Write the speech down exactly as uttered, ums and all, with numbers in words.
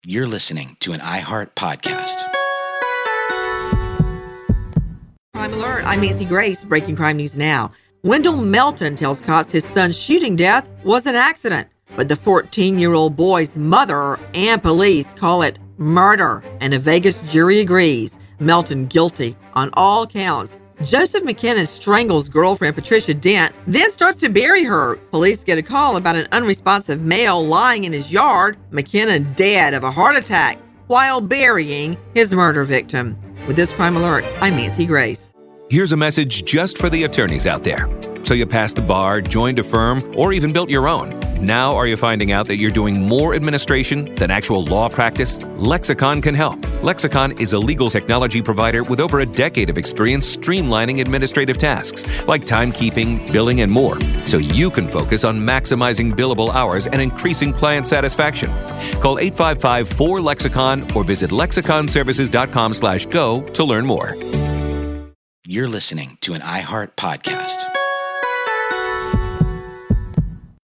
You're listening to an iHeart podcast. Crime Alert, I'm Nancy Grace, breaking crime news now. Wendell Melton tells cops his son's shooting death was an accident, but the fourteen-year-old boy's mother and police call it murder, and a Vegas jury agrees. Melton guilty on all counts. Joseph McKinnon strangles girlfriend Patricia Dent, then starts to bury her. Police get a call about an unresponsive male lying in his yard. McKinnon dead of a heart attack while burying his murder victim. With this Crime Alert, I'm Nancy Grace. Here's a message just for the attorneys out there. So you passed the bar, joined a firm, or even built your own. Now are you finding out that you're doing more administration than actual law practice? Lexicon can help. Lexicon is a legal technology provider with over a decade of experience streamlining administrative tasks like timekeeping, billing, and more, so you can focus on maximizing billable hours and increasing client satisfaction. Call eight five five, four, lexicon or visit lexiconservices.com slash go to learn more. You're listening to an iHeart podcast.